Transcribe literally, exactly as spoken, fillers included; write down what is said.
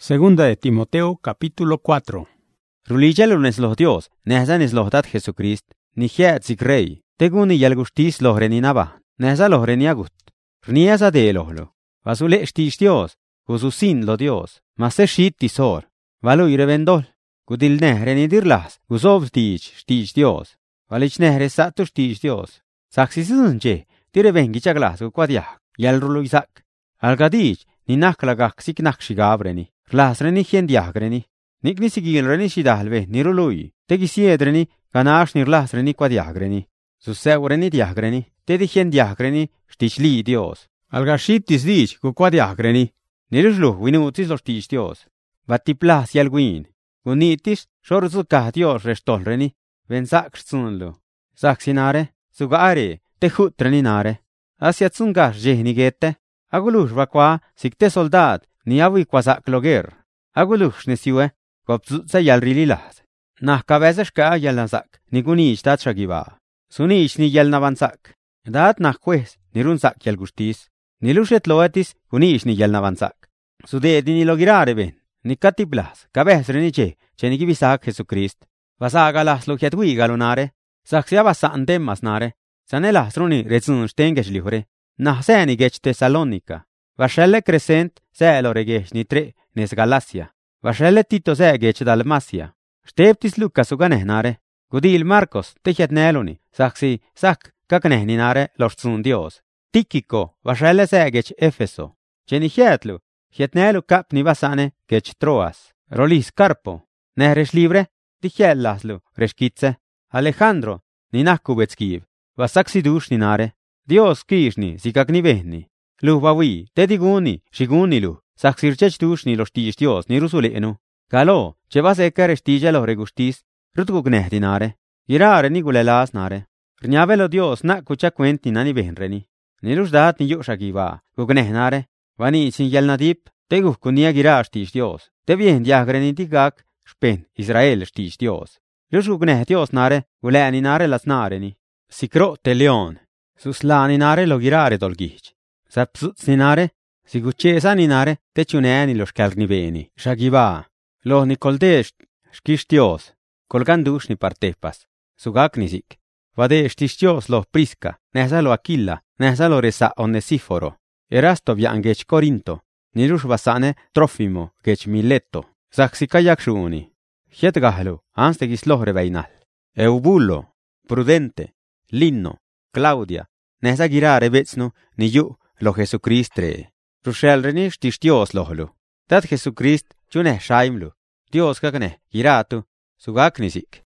Segunda de Timoteo, capítulo cuatro. Rulichelu nesloh Dios, nehza nesloh dat Jesucrist, ni hiat zik rey, teguni yalgustis loh reninaba, nehza loh reniagut. Rniasa de lohlo. Vasule shtish Dios, gususin lo Dios, mase shit tisor. Valu irevendol, gudil neh renidirlas, gusob stich, stich Dios. Valich neh resatu stich Dios. Saksisunche, tire vengi chaglas guquadiak, yalrulu isak. Algadich, ni naklagak sik nakshigabreni. Las reni hiendiagreni. Nik ni sigil reni shidalve, ni rului, tegi siedreni, ganash ni las reni quadiagreni. Suseu reni diagreni, tedi hiendiagreni, stichli Dios. Algashitis dich, guquadiagreni. Niruslu, winutis los stich Dios. Vatiplas yalguin. Gunitis, shorzuka Dios restolreni, vensak sunlu. Saksinare, sugare, te jutreninare. Asiatsungash jehnigete. Agulush vakwa, sikte soldat, ni avi quasak loger. Agulush nesiwe, kopzutsa yalrililas. Nah cabezashka yalnazak, ni gunich dat shagiva. Sunich ni yalnavansak. Dat nah quez, ni runsak yalgustis. Ni lushet loetis, gunich ni yalnavansak. Sudedi ni logirare ben, ni katiplas, cabezreniche, chenigivisak Jesucrist. Vasagalas logiatwi galunare, saksia vasantem masnare. Sanelas runi rezun stengesh lihore. Nah seni gech Tesalonica. Vaselle crescent selo regech ni tre nes Galacia. Vaselle Tito se gech Dalmacia. Steptis Lucas uganehnare. Gudil Marcos techiat neluni. Saksi sak kaknehninare lortsun Dios. Tíquico vaselle se gech Efeso. Chenihietlu. Hietnelu kap ni vasane gech Troas. Rolis Carpo. Nehresh libre. Tichiellaslu reshkitse. Alejandro. Ni nakubetskiv. Vasaksi dush ninare. Dios kishni, sikakni vehni. Luh bawi, tediguni, shiguni luh, saksirchech dushni los tish Dios ni rusulenu. Galo, cheva sekar estilla los regustis, rutgugneh Girare ni gulelas nare. Rniavelo Dios na kucha kwenti nani vehnreni. Ni lusdat ni yushagiva, gugneh nare. Vani sin yelnadip, teguh kunia gira stish Dios. Te bien diagreni tigak, spen Israel stish Dios. Lushgugneh Dios nare, guleni nare las nareni. Sikro te leon. Suslaninare lo girare dolgich. Sapsutsinare, siguchesaninare, techuneni los calniveni. Shagiva. Lo nicoldesh, shkishtios. Colgandush ni partepas. Sugaknisik. Vade shtishtios lo prisca. Nehsa lo Aquila. Nehsa lo resa onesiforo. Erasto viangech Corinto. Nirush vasane Trofimo, gech Mileto. Saxikayak shuni. Hietgahlu, anstegis lohre veinal. Eubulo. Prudente. Linno. Claudia. Nehsa girare vetsnu, ni yu, lo Jesucristre. Rushelreni shtish Dios lohlu. Tat Jesucrist, chuneh shaimlu. Dios kakneh, giratu, sugaknisik.